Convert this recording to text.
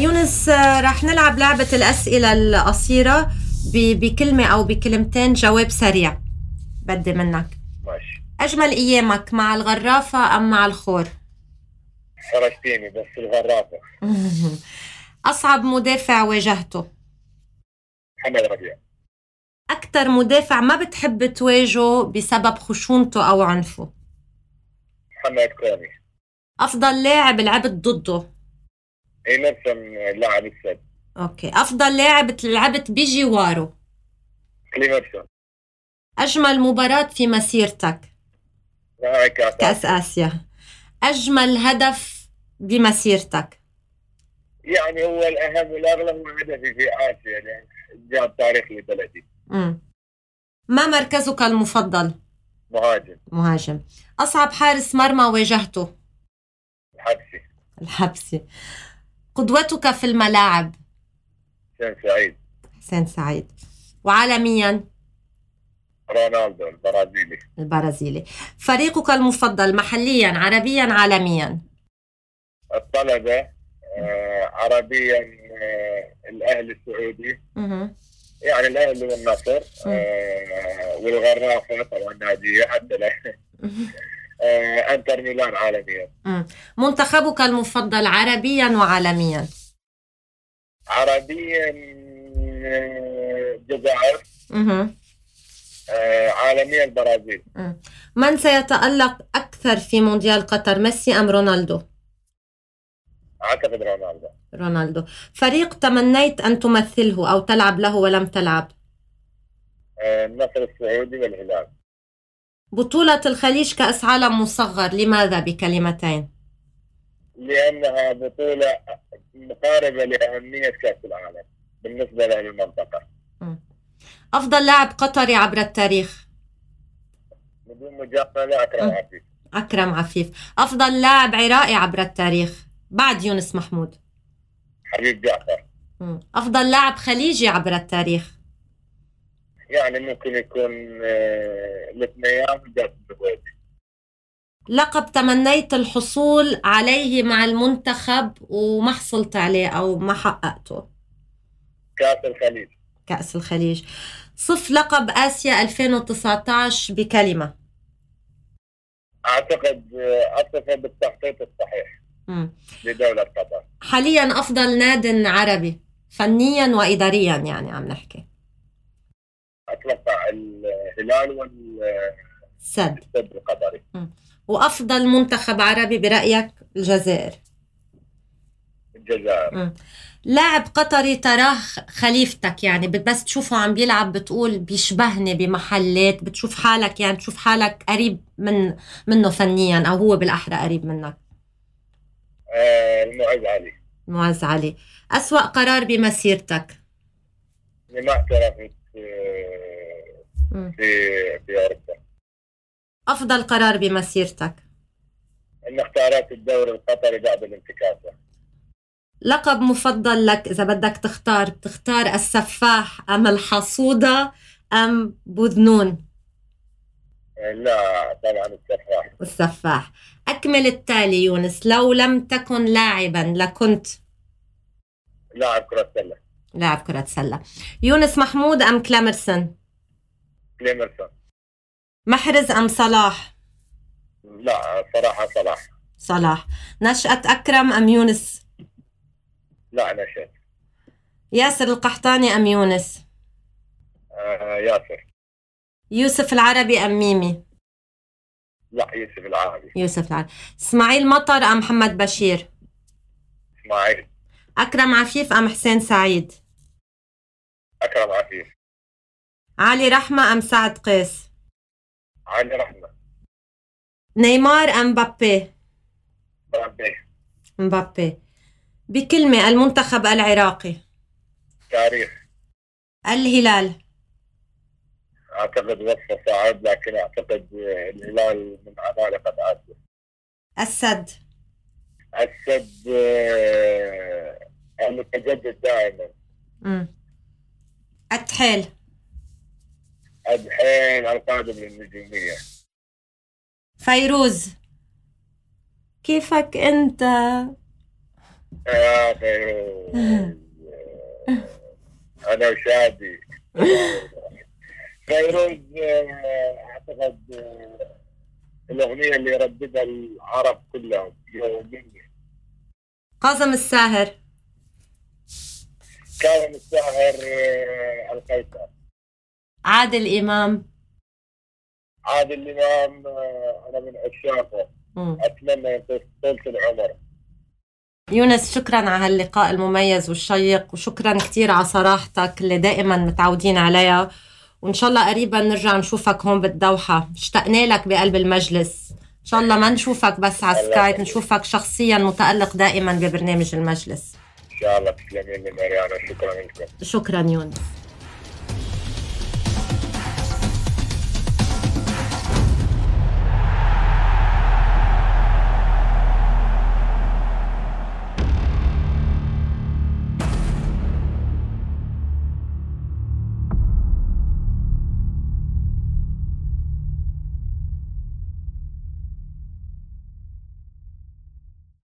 يونس، رح نلعب لعبة الأسئلة القصيرة بكلمة أو بكلمتين، جواب سريع بدي منك. ماشي. أجمل أيامك مع الغرافة أم مع الخور؟ حرجتيني بس الغرافة. أصعب مدافع واجهته؟ محمد ربيع. أكتر مدافع ما بتحب تواجهه بسبب خشونته أو عنفه؟ محمد كوني. أفضل لاعب لعبت ضده؟ نفسن لاعب السد. أوكي. أفضل لاعب لعبت بجواره؟ كليمرسون. أجمل مباراة في مسيرتك؟ نهائي كأس آسيا. أجمل هدف بمسيرتك؟ يعني هو الأهم والأغلب هو هدفي في آسيا، يعني جاب تاريخ لبلدي. ما مركزك المفضل؟ مهاجم. أصعب حارس مرمى واجهته؟ الحبسي. قدوتك في الملاعب؟ حسين سعيد. وعالميا؟ رونالدو البرازيلي. فريقك المفضل محليا، عربيا، عالميا؟ الطلبة. عربيا الأهلي السعودي. يعني الأهلي والنصر. والغرافة طبعا نادية حتى انتر ميلان عالميا. منتخبك المفضل عربيا وعالميا؟ عربيا الجزائر. عالميا البرازيل. من سيتألق أكثر في مونديال قطر، ميسي أم رونالدو؟ أعتقد رونالدو. فريق تمنيت أن تمثله أو تلعب له ولم تلعب؟ النصر السعودي والهلال. بطولة الخليج كأس عالم مصغر، لماذا بكلمتين؟ لأنها بطولة مقاربة لأهمية كأس العالم بالنسبة للمنطقة. أفضل لاعب قطري عبر التاريخ؟ بدون مجاملة أكرم عفيف. أفضل لاعب عراقي عبر التاريخ بعد يونس محمود؟ حبيب جعفر. أفضل لاعب خليجي عبر التاريخ؟ يعني ممكن يكون الاثنين جاب النبوي. لقب تمنيت الحصول عليه مع المنتخب وما حصلت عليه أو ما حققته؟ كأس الخليج. صف لقب آسيا 2019 بكلمة. أعتقد أصفه بالتخطيط الصحيح لدولة قطر. حاليا أفضل ناد عربي فنيا وإداريا، يعني عم نحكي. أتوقع الهلال والسد القطري. وأفضل منتخب عربي برأيك؟ الجزائر. لاعب قطري تراه خليفتك، يعني بس تشوفه عم بيلعب بتقول بيشبهني بمحلات، بتشوف حالك يعني تشوف حالك قريب منه فنيا، أو هو بالأحرى قريب منك؟ المعز علي. أسوأ قرار بمسيرتك؟ ما احترفت في أوروبا. أفضل قرار بمسيرتك؟ إن اختارت الدوري القطري بعد الانتكاسة. لقب مفضل لك إذا بدك بتختار السفاح أم الحصودة أم بوذنون؟ لا طبعا السفاح. أكمل التالي يونس، لو لم تكن لاعبا لكنت؟ لاعب كرة سلة. يونس محمود أم كلامرسون؟ محرز أم صلاح؟ لا صراحة صلاح. نشأة أكرم أم يونس؟ لا نشأة. ياسر القحطاني أم يونس؟ ياسر. يوسف العربي أم ميمي؟ لا يوسف العربي. إسماعيل مطر أم محمد بشير؟ إسماعيل. أكرم عفيف أم حسين سعيد؟ أكرم عفيف. علي رحمة أم سعد قيس؟ علي رحمة. نيمار أم مبابي. بكلمة، المنتخب العراقي؟ تاريخ. الهلال؟ أعتقد وصفة صعب، لكن أعتقد الهلال من عمالقة آسيا. السد المتجدد دائما. الدحيل القادم للنجومية. فيروز كيفك أنت؟ يا فيروز، أنا وشادي. فيروز أعتقد الأغنية اللي يرددها العرب كلهم يوميا. كاظم الساهر. كاظم الساهر، القيصر. عادل إمام. عادل إمام، أنا من عشاقه، أتمنى يعطيك طولة العمر. يونس، شكرا على هاللقاء المميز والشيق، وشكرا كتير على صراحتك اللي دائما متعودين عليها، وإن شاء الله قريبا نرجع نشوفك هون بالدوحة. اشتقنا لك بقلب المجلس، إن شاء الله ما نشوفك بس على سكايب، نشوفك شخصيا متألق دائما ببرنامج المجلس. إن شاء الله. تسلمين لي مريانا، شكرا لكم. شكرا يونس.